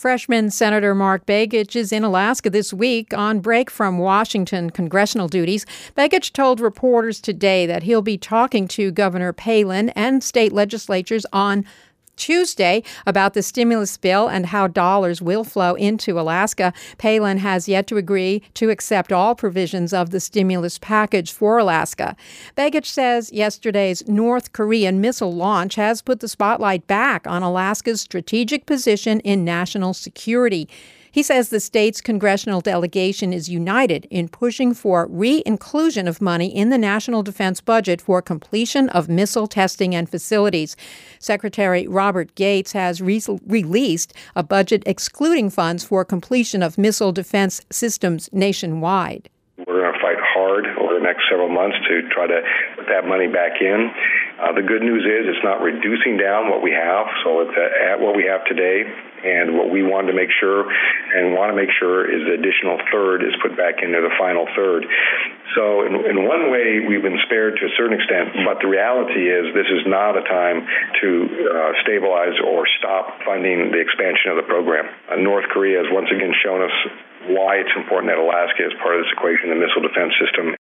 Freshman Senator Mark Begich is in Alaska this week on break from Washington congressional duties. Begich told reporters today that he'll be talking to Governor Palin and state legislatures on Tuesday about the stimulus bill and how dollars will flow into Alaska. Palin has yet to agree to accept all provisions of the stimulus package for Alaska. Begich says yesterday's North Korean missile launch has put the spotlight back on Alaska's strategic position in national security. He says the state's congressional delegation is united in pushing for re-inclusion of money in the national defense budget for completion of missile testing and facilities. Secretary Robert Gates has released a budget excluding funds for completion of missile defense systems nationwide. We're going to fight hard over the next several months to try to put that money back in. The good news is it's not reducing down what we have, so it's at what we have today. And what we want to make sure is the additional third is put back into the final third. So in one way, we've been spared to a certain extent, but the reality is this is not a time to stabilize or stop funding the expansion of the program. North Korea has once again shown us why it's important that Alaska is part of this equation, the missile defense system.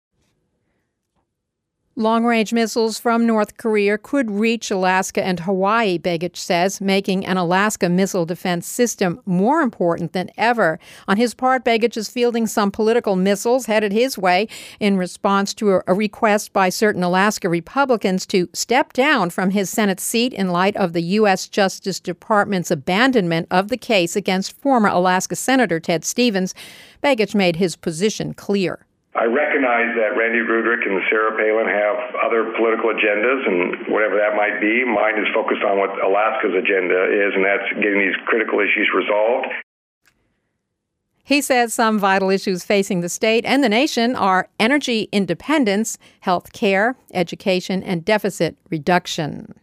Long-range missiles from North Korea could reach Alaska and Hawaii, Begich says, making an Alaska missile defense system more important than ever. On his part, Begich is fielding some political missiles headed his way in response to a request by certain Alaska Republicans to step down from his Senate seat in light of the U.S. Justice Department's abandonment of the case against former Alaska Senator Ted Stevens. Begich made his position clear. I recognize that Randy Rudrick and Sarah Palin have other political agendas, and whatever that might be, mine is focused on what Alaska's agenda is, and that's getting these critical issues resolved. He says some vital issues facing the state and the nation are energy independence, health care, education, and deficit reduction.